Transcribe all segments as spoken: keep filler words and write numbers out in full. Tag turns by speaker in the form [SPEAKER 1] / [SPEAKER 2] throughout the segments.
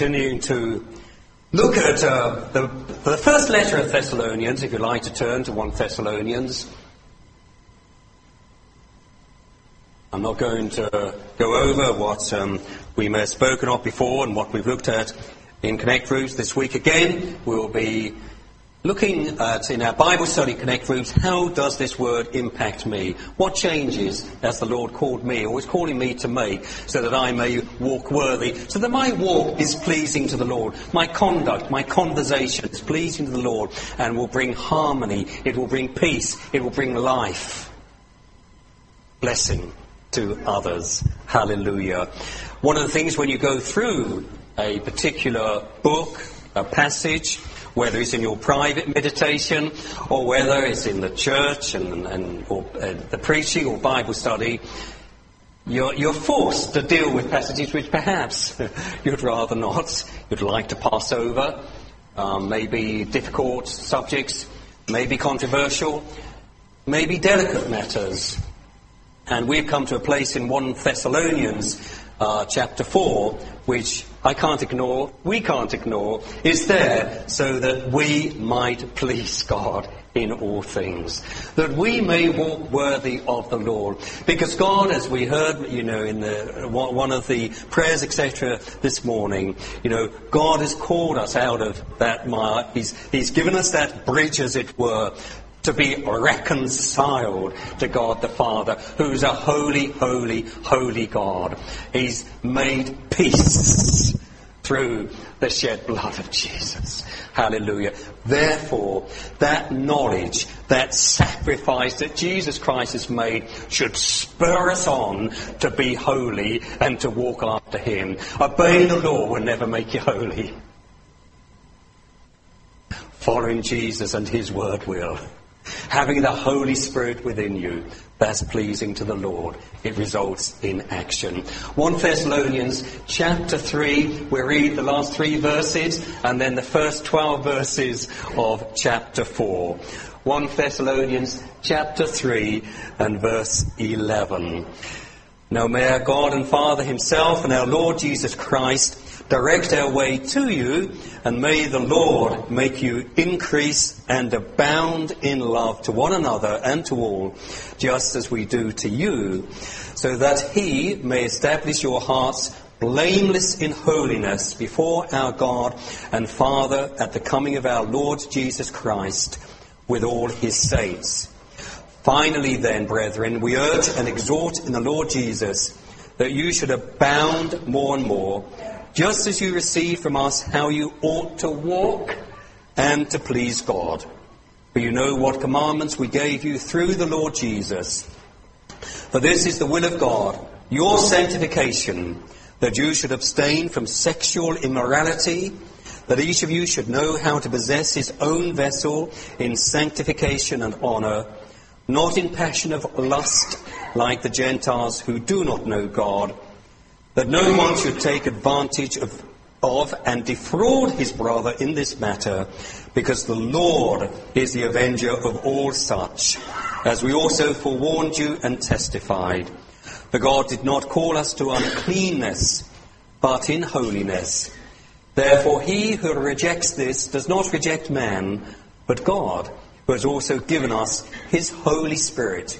[SPEAKER 1] continuing to look at uh, the, the first letter of Thessalonians, if you'd like to turn to First Thessalonians. I'm not going to go over what um, we may have spoken of before and what we've looked at in Connect Groups this week. Again, we'll be looking at, in our Bible study Connect Groups, how does this word impact me? What changes has the Lord called me, or is calling me to make, so that I may walk worthy, so that my walk is pleasing to the Lord. My conduct, my conversation is pleasing to the Lord, and will bring harmony, it will bring peace, it will bring life, blessing to others. Hallelujah. One of the things when you go through a particular book, a passage, whether it's in your private meditation or whether it's in the church and, and or uh, the preaching or Bible study, you're, you're forced to deal with passages which perhaps you'd rather not, you'd like to pass over, um, maybe difficult subjects, maybe controversial, maybe delicate matters. And we've come to a place in First Thessalonians uh, chapter four, which I can't ignore, we can't ignore, is there so that we might please God in all things, that we may walk worthy of the Lord. Because God, as we heard, you know, in the, one of the prayers, et cetera, this morning, you know, God has called us out of that mire. He's, he's given us that bridge, as it were, to be reconciled to God the Father, who's a holy, holy, holy God. He's made peace through the shed blood of Jesus. Hallelujah. Therefore, that knowledge, that sacrifice that Jesus Christ has made should spur us on to be holy and to walk after him. Obeying the law will never make you holy. Following Jesus and his word will. Having the Holy Spirit within you, that's pleasing to the Lord. It results in action. First Thessalonians chapter three, we read the last three verses and then the first twelve verses of chapter four. First Thessalonians chapter three and verse eleven. Now may our God and Father himself and our Lord Jesus Christ direct our way to you, and may the Lord make you increase and abound in love to one another and to all, just as we do to you, so that he may establish your hearts blameless in holiness before our God and Father at the coming of our Lord Jesus Christ with all his saints. Finally then, brethren, we urge and exhort in the Lord Jesus that you should abound more and more, just as you receive from us how you ought to walk and to please God. For you know what commandments we gave you through the Lord Jesus. For this is the will of God, your sanctification, that you should abstain from sexual immorality, that each of you should know how to possess his own vessel in sanctification and honour, not in passion of lust like the Gentiles who do not know God, that no one should take advantage of, of and defraud his brother in this matter, because the Lord is the avenger of all such, as we also forewarned you and testified. For God did not call us to uncleanness, but in holiness. Therefore he who rejects this does not reject man, but God, who has also given us his Holy Spirit.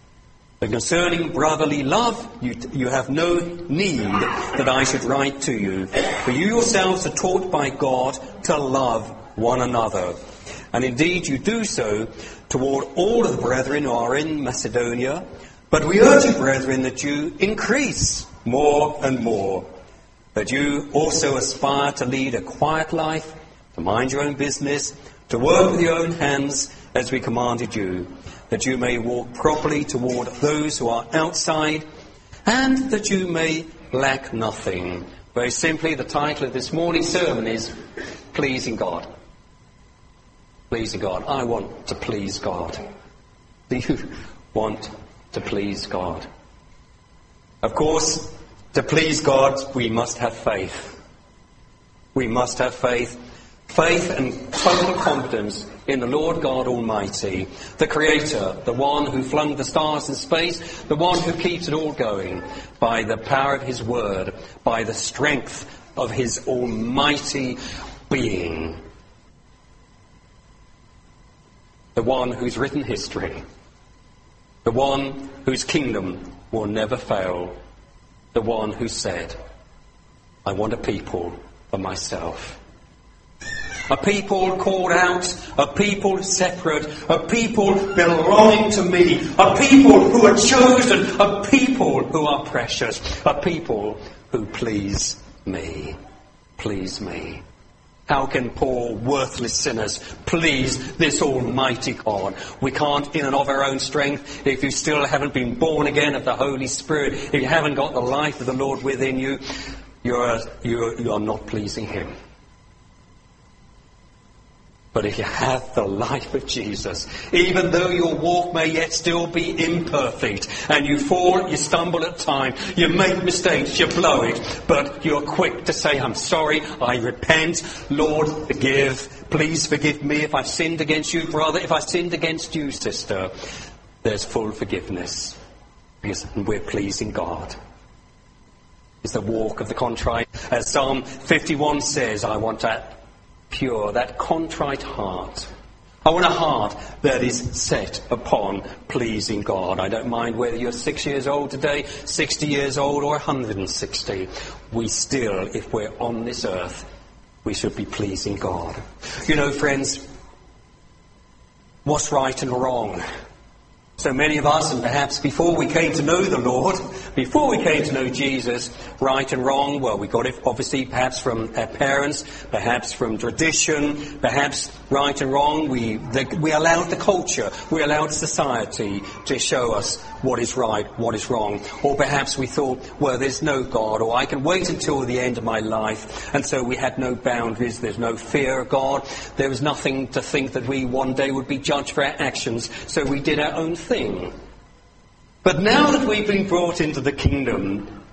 [SPEAKER 1] But concerning brotherly love, you, you have no need that I should write to you. For you yourselves are taught by God to love one another. And indeed you do so toward all of the brethren who are in Macedonia. But we urge you, brethren, that you increase more and more. That you also aspire to lead a quiet life, to mind your own business, to work with your own hands, as we commanded you, that you may walk properly toward those who are outside, and that you may lack nothing. Very simply, the title of this morning's sermon is Pleasing God. Pleasing God. I want to please God. Do you want to please God? Of course, to please God, we must have faith. We must have faith. Faith and total confidence in the Lord God Almighty, the Creator, the one who flung the stars in space, the one who keeps it all going by the power of his word, by the strength of his almighty being. The one who's written history. The one whose kingdom will never fail. The one who said, I want a people for myself. A people called out, a people separate, a people belonging to me, a people who are chosen, a people who are precious, a people who please me. Please me. How can poor, worthless sinners please this almighty God? We can't in and of our own strength. If you still haven't been born again of the Holy Spirit, if you haven't got the life of the Lord within you, you're, you're, you're not pleasing him. But if you have the life of Jesus, even though your walk may yet still be imperfect, and you fall, you stumble at times, you make mistakes, you blow it, but you're quick to say, I'm sorry, I repent, Lord, forgive, please forgive me if I've sinned against you, brother, if I've sinned against you, sister, there's full forgiveness, because we're pleasing God. It's the walk of the contrite. As Psalm fifty-one says, I want that pure, that contrite heart. I want a heart that is set upon pleasing God. I don't mind whether you're six years old today, sixty years old, or one hundred sixty. We still, if we're on this earth, we should be pleasing God. You know, friends, what's right and wrong? So many of us, and perhaps before we came to know the Lord, before we came to know Jesus, right and wrong, well, we got it obviously perhaps from our parents, perhaps from tradition, perhaps right and wrong, we, the, we allowed the culture, we allowed society to show us what is right, what is wrong. Or perhaps we thought, well, there's no God, or I can wait until the end of my life. And so we had no boundaries, there's no fear of God. There was nothing to think that we one day would be judged for our actions, so we did our own thing. But now that we've been brought into the kingdom,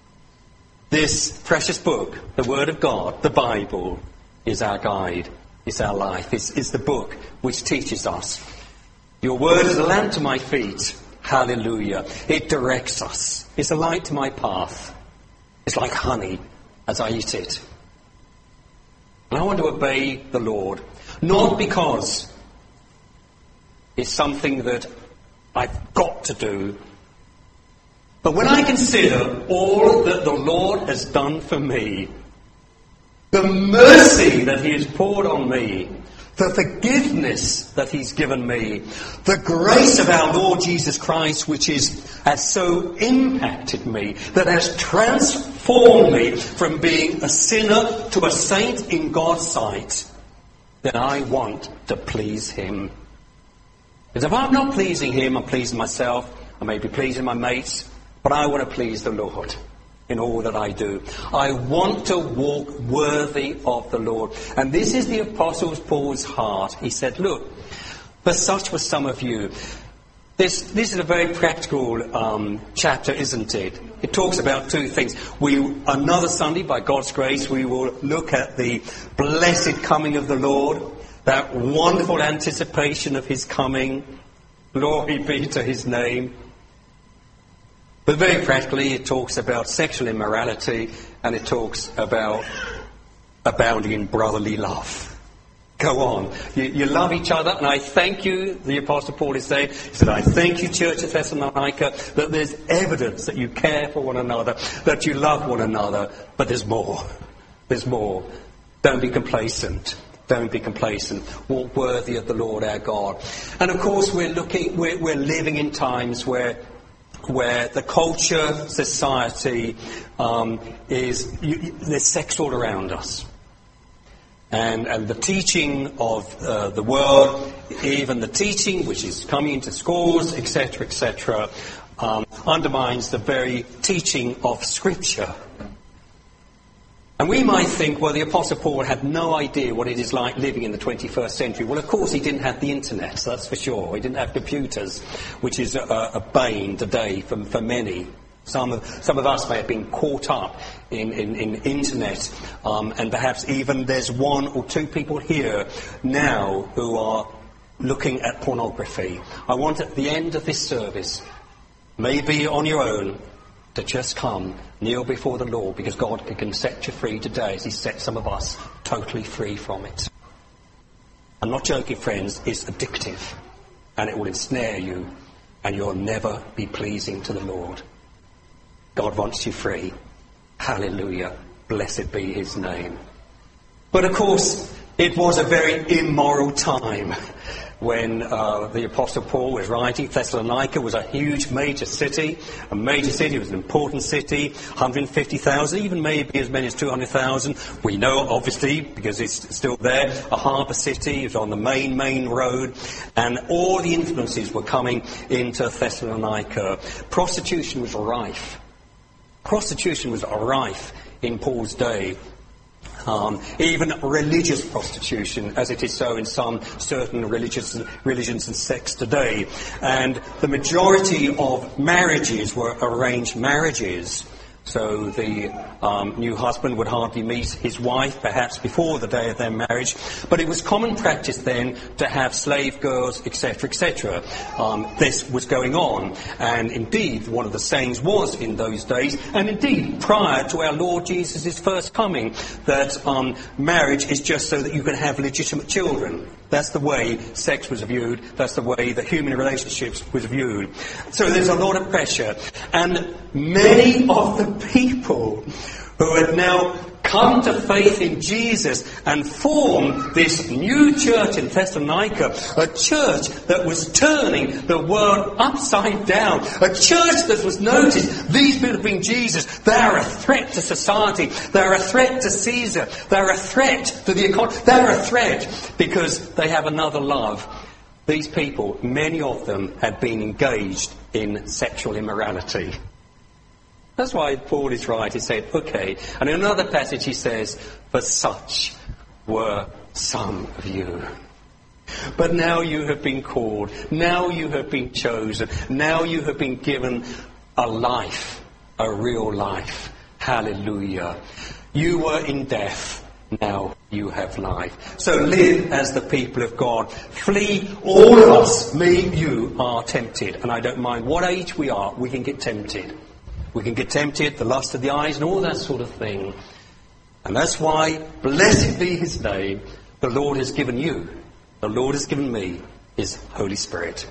[SPEAKER 1] this precious book, the Word of God, the Bible, is our guide, is our life, is, is the book which teaches us. Your word is a lamp to my feet. Hallelujah. It directs us. It's a light to my path. It's like honey as I eat it. And I want to obey the Lord, not because it's something that I've got to do, but when I consider all that the Lord has done for me, the mercy that he has poured on me, the forgiveness that he's given me, the grace of our Lord Jesus Christ, which is, has so impacted me, that has transformed me from being a sinner to a saint in God's sight, then I want to please him. Because if I'm not pleasing him, I'm pleasing myself, I may be pleasing my mates, but I want to please the Lord in all that I do. I want to walk worthy of the Lord. And this is the Apostle Paul's heart. He said, look, for such were some of you. This, this is a very practical um, chapter, isn't it? It talks about two things. We, another Sunday, by God's grace, we will look at the blessed coming of the Lord, that wonderful anticipation of his coming. Glory be to his name. But very practically, it talks about sexual immorality, and it talks about abounding in brotherly love. Go on. You, you love each other, and I thank you, the Apostle Paul is saying, he said, I thank you, Church of Thessalonica, that there's evidence that you care for one another, that you love one another, but there's more. There's more. Don't be complacent. Don't be complacent. Walk worthy of the Lord our God. And of course, we're looking, we're, we're living in times where where the culture, society, um, is, you, there's sex all around us. And, and the teaching of uh, the world, even the teaching which is coming into schools, et cetera, et cetera, um, undermines the very teaching of Scripture. And we might think, well, the Apostle Paul had no idea what it is like living in the twenty-first century. Well, of course, he didn't have the internet, so that's for sure. He didn't have computers, which is a, a bane today for, for many. Some of, some of us may have been caught up in, in, in internet, um, and perhaps even there's one or two people here now who are looking at pornography. I want at the end of this service, maybe on your own, to just come, kneel before the Lord, because God can set you free today as he set some of us totally free from it. I'm not joking, friends, it's addictive, and it will ensnare you, and you'll never be pleasing to the Lord. God wants you free. Hallelujah. Blessed be his name. But of course, it was a very immoral time when uh, the Apostle Paul was writing. Thessalonica was a huge major city. A major city, was an important city. one hundred fifty thousand, even maybe as many as two hundred thousand. We know, obviously, because it's still there, a harbour city. It was on the main, main road. And all the influences were coming into Thessalonica. Prostitution was rife. Prostitution was rife in Paul's day. Um, even religious prostitution, as it is so in some certain religious religions and sects today. And the majority of marriages were arranged marriages. So the um, new husband would hardly meet his wife, perhaps before the day of their marriage. But it was common practice then to have slave girls, et cetera, et cetera. Um, this was going on. And indeed, one of the sayings was in those days, and indeed prior to our Lord Jesus' first coming, that um, marriage is just so that you can have legitimate children. That's the way sex was viewed. That's the way that human relationships was viewed. So there's a lot of pressure. And many of the people who had now come to faith in Jesus and formed this new church in Thessalonica, a church that was turning the world upside down, a church that was noticed, these people being Jesus, they're a threat to society, they're a threat to Caesar, they're a threat to the economy, they're a threat because they have another love. These people, many of them, had been engaged in sexual immorality. That's why Paul is right. He said, okay. And in another passage he says, for such were some of you. But now you have been called. Now you have been chosen. Now you have been given a life, a real life. Hallelujah. You were in death. Now you have life. So live as the people of God. Flee, all of us, me, you, are tempted. And I don't mind what age we are, we can get tempted. We can get tempted, the lust of the eyes and all that sort of thing. And that's why, blessed be his name, the Lord has given you, the Lord has given me, his Holy Spirit.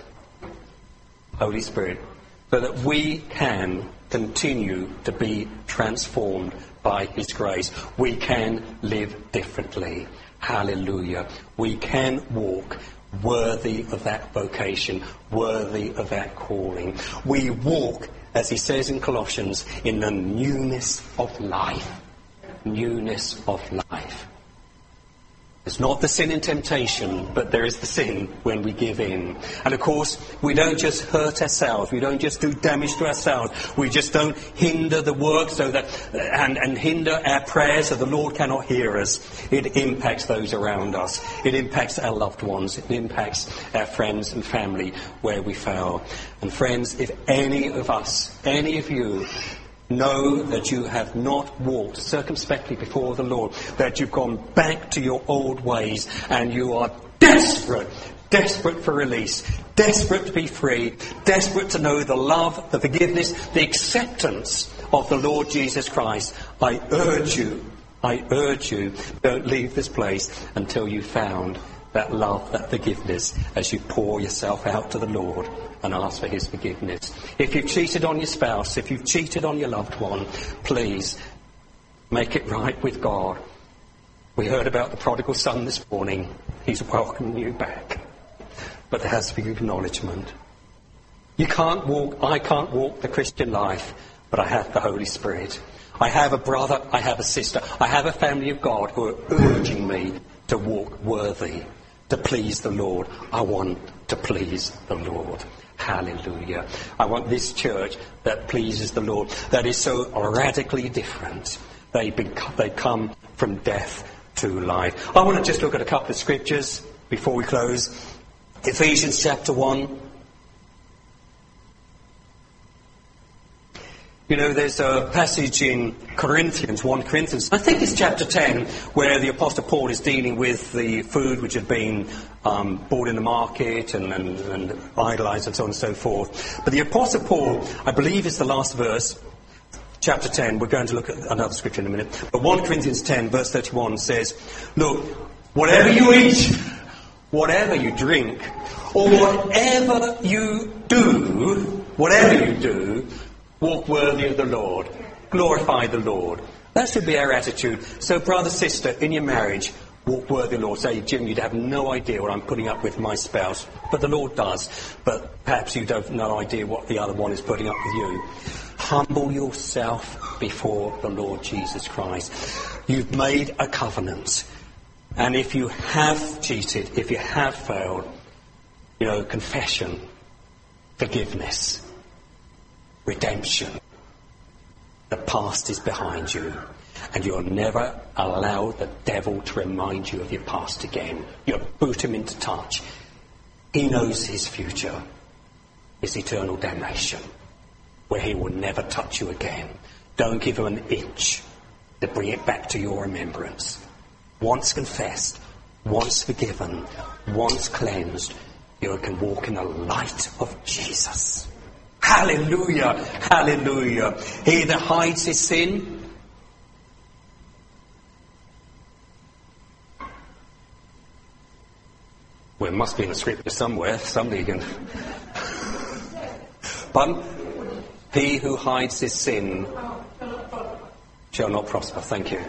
[SPEAKER 1] Holy Spirit. So that we can continue to be transformed by his grace. We can live differently. Hallelujah. We can walk worthy of that vocation, worthy of that calling. We walk, as he says in Colossians, in the newness of life. Newness of life. It's not the sin in temptation, but there is the sin when we give in. And of course, we don't just hurt ourselves. We don't just do damage to ourselves. We just don't hinder the work so that, and, and hinder our prayers so the Lord cannot hear us. It impacts those around us. It impacts our loved ones. It impacts our friends and family where we fail. And friends, if any of us, any of you, know that you have not walked circumspectly before the Lord, that you've gone back to your old ways, and you are desperate, desperate for release, desperate to be free, desperate to know the love, the forgiveness, the acceptance of the Lord Jesus Christ, I urge you, I urge you, don't leave this place until you've found that love, that forgiveness, as you pour yourself out to the Lord and ask for his forgiveness. If you've cheated on your spouse, if you've cheated on your loved one, please make it right with God. We heard about the prodigal son this morning. He's welcoming you back. But there has to be acknowledgement. You can't walk, I can't walk the Christian life, but I have the Holy Spirit. I have a brother, I have a sister, I have a family of God who are urging me to walk worthy, to please the Lord. I want to please the Lord. Hallelujah. I want this church that pleases the Lord, that is so radically different. They, bec- they come from death to life. I want to just look at a couple of scriptures before we close. Ephesians chapter one. You know, there's a passage in Corinthians, First Corinthians, I think it's chapter ten, where the Apostle Paul is dealing with the food which had been um, bought in the market and, and, and idolised and so on and so forth. But the Apostle Paul, I believe it's the last verse, chapter ten, we're going to look at another scripture in a minute, but First Corinthians ten, verse thirty-one says, look, whatever you eat, whatever you drink, or whatever you do, whatever you do, walk worthy of the Lord, glorify the Lord. That should be our attitude. So, brother, sister, in your marriage, walk worthy of the Lord. Say, Jim, you'd have no idea what I'm putting up with my spouse, but the Lord does. But perhaps you don't have no idea what the other one is putting up with you. Humble yourself before the Lord Jesus Christ. You've made a covenant. And if you have cheated, if you have failed, you know, confession, forgiveness, redemption. The past is behind you, and you'll never allow the devil to remind you of your past again. You'll boot him into touch. He knows his future is eternal damnation, where he will never touch you again. Don't give him an inch to bring it back to your remembrance. Once confessed, once forgiven, once cleansed, you can walk in the light of Jesus. Hallelujah, hallelujah. He that hides his sin, well, it must be in the scripture somewhere. Somebody can. But he who hides his sin shall not prosper. Thank you.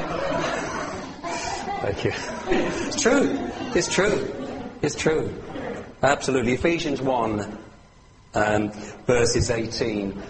[SPEAKER 1] Thank you. It's true. It's true. It's true. Absolutely. Ephesians one. Um, verses eighteen.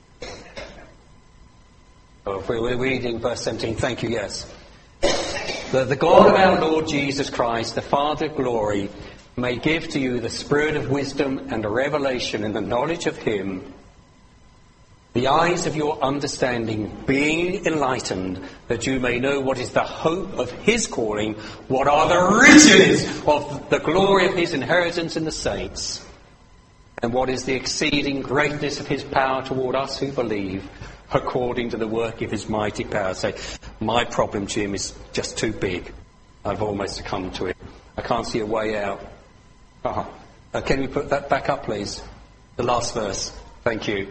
[SPEAKER 1] Oh, if we're reading verse seventeen, thank you, yes. The, the God of our Lord Jesus Christ, the Father of glory, may give to you the spirit of wisdom and a revelation in the knowledge of him, the eyes of your understanding being enlightened, that you may know what is the hope of his calling, what are the riches of the glory of his inheritance in the saints, and what is the exceeding greatness of his power toward us who believe, according to the work of his mighty power. Say, my problem, Jim, is just too big. I've almost succumbed to it. I can't see a way out. Uh-huh. Uh, can we put that back up, please? The last verse. Thank you.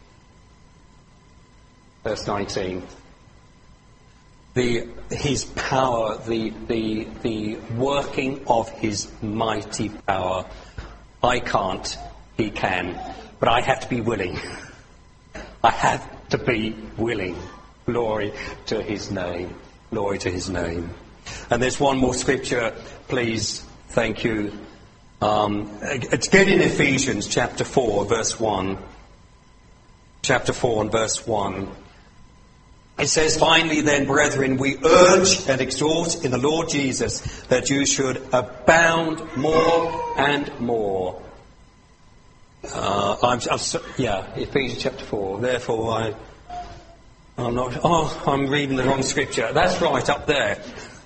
[SPEAKER 1] Verse nineteen. The, his power, the, the, the working of his mighty power. I can't. He can. But I have to be willing. I have to be willing. Glory to his name. Glory to his name. And there's one more scripture, please. Thank you. Um, it's again in Ephesians chapter four, verse one. Chapter four and verse one. It says, finally then, brethren, we urge and exhort in the Lord Jesus that you should abound more and more. Uh, I'm, I'm so, yeah, Ephesians chapter four. Therefore, I, I'm not. Oh, I'm reading the wrong scripture. That's right, up there.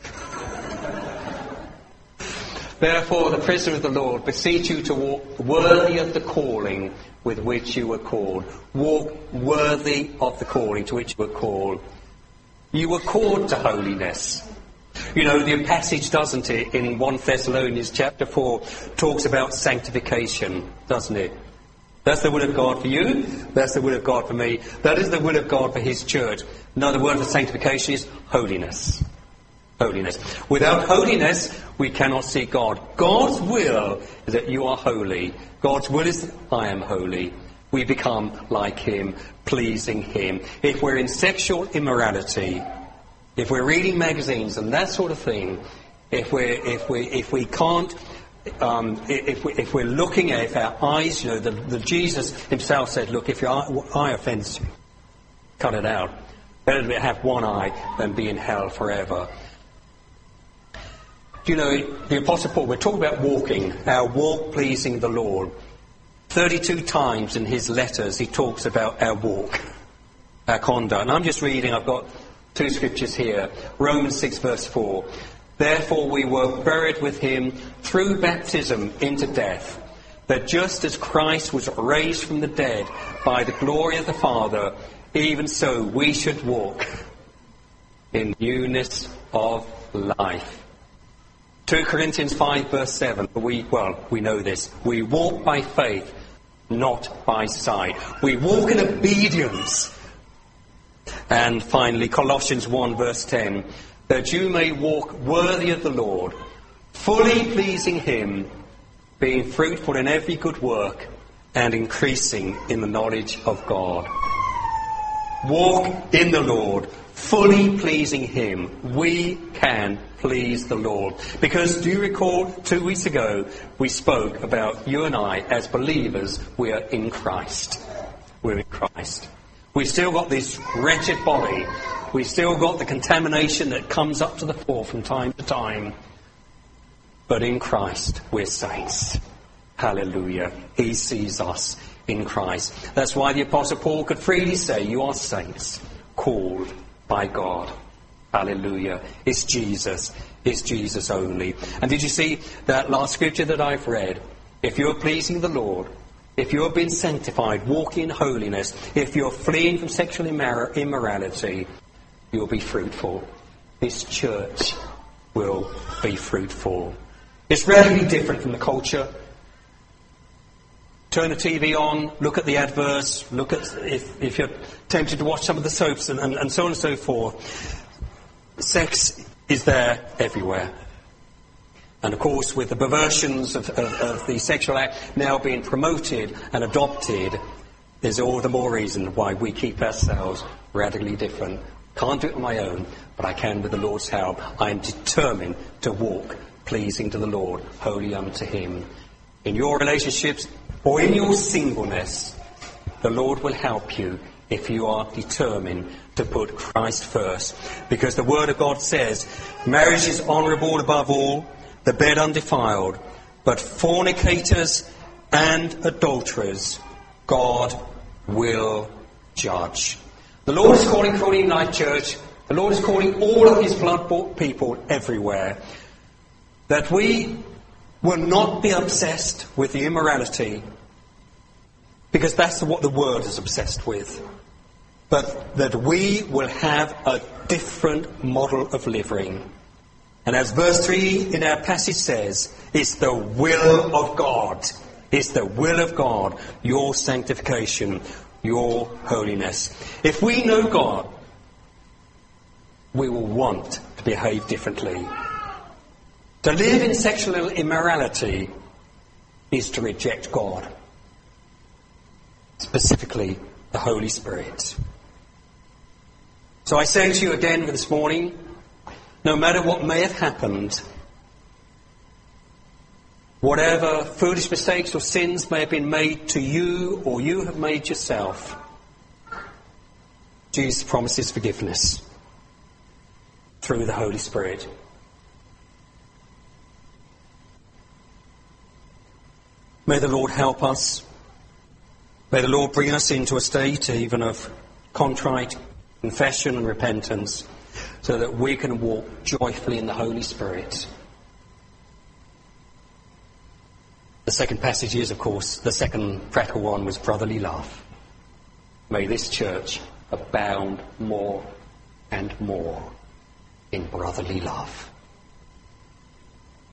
[SPEAKER 1] Therefore, the prisoner of the Lord, beseech you to walk worthy of the calling with which you were called. Walk worthy of the calling to which you were called. You were called to holiness. You know, the passage, doesn't it, in First Thessalonians chapter four, talks about sanctification, doesn't it? That's the will of God for you. That's the will of God for me. That is the will of God for his church. Another word for sanctification is holiness. Holiness. Without holiness, we cannot see God. God's will is that you are holy. God's will is that I am holy. We become like him, pleasing him. If we're in sexual immorality, if we're reading magazines and that sort of thing, if we're if we if we can't um, if we if we're looking at if our eyes, you know, the, the Jesus himself said, look, if your eye, eye offends you, cut it out. Better to have one eye than be in hell forever. You know, the Apostle Paul, we're talking about walking, our walk pleasing the Lord. thirty-two times in his letters he talks about our walk, our conduct. And I'm just reading, I've got two scriptures here. Romans six verse four. Therefore we were buried with him through baptism into death, that just as Christ was raised from the dead by the glory of the Father, even so we should walk in newness of life. Second Corinthians five verse seven, we, well, we know this. We walk by faith, not by sight. We walk in obedience, And finally, Colossians one verse ten, that you may walk worthy of the Lord, fully pleasing him, being fruitful in every good work, and increasing in the knowledge of God. Walk in the Lord, fully pleasing him. We can please the Lord. Because, do you recall, two weeks ago, we spoke about you and I, as believers, we are in Christ. We're in Christ. We've still got this wretched body. We've still got the contamination that comes up to the fore from time to time. But in Christ, we're saints. Hallelujah. He sees us in Christ. That's why the Apostle Paul could freely say, you are saints, called by God. Hallelujah. It's Jesus. It's Jesus only. And did you see that last scripture that I've read? If you're pleasing the Lord, if you're being sanctified, walking in holiness, if you're fleeing from sexual immor- immorality, you'll be fruitful. This church will be fruitful. It's radically different from the culture. Turn the T V on, look at the adverts, look at if, if you're tempted to watch some of the soaps and, and, and so on and so forth. Sex is there everywhere. And of course, with the perversions of, of, of the sexual act now being promoted and adopted, there's all the more reason why we keep ourselves radically different. Can't do it on my own, but I can with the Lord's help. I am determined to walk pleasing to the Lord, holy unto him. In your relationships or in your singleness, the Lord will help you if you are determined to put Christ first. Because the Word of God says, marriage is honourable above all, the bed undefiled, but fornicators and adulterers God will judge. The Lord is calling Crawley United Church, the Lord is calling all of his blood-bought people everywhere, that we will not be obsessed with the immorality, because that's what the world is obsessed with, but that we will have a different model of living. And as verse three in our passage says, it's the will of God. It's the will of God, your sanctification, your holiness. If we know God, we will want to behave differently. To live in sexual immorality is to reject God, specifically the Holy Spirit. So I say to you again this morning, no matter what may have happened, whatever foolish mistakes or sins may have been made to you or you have made yourself, Jesus promises forgiveness through the Holy Spirit. May the Lord help us. May the Lord bring us into a state even of contrite confession and repentance, so that we can walk joyfully in the Holy Spirit. The second passage is, of course, the second practical one was brotherly love. May this church abound more and more in brotherly love.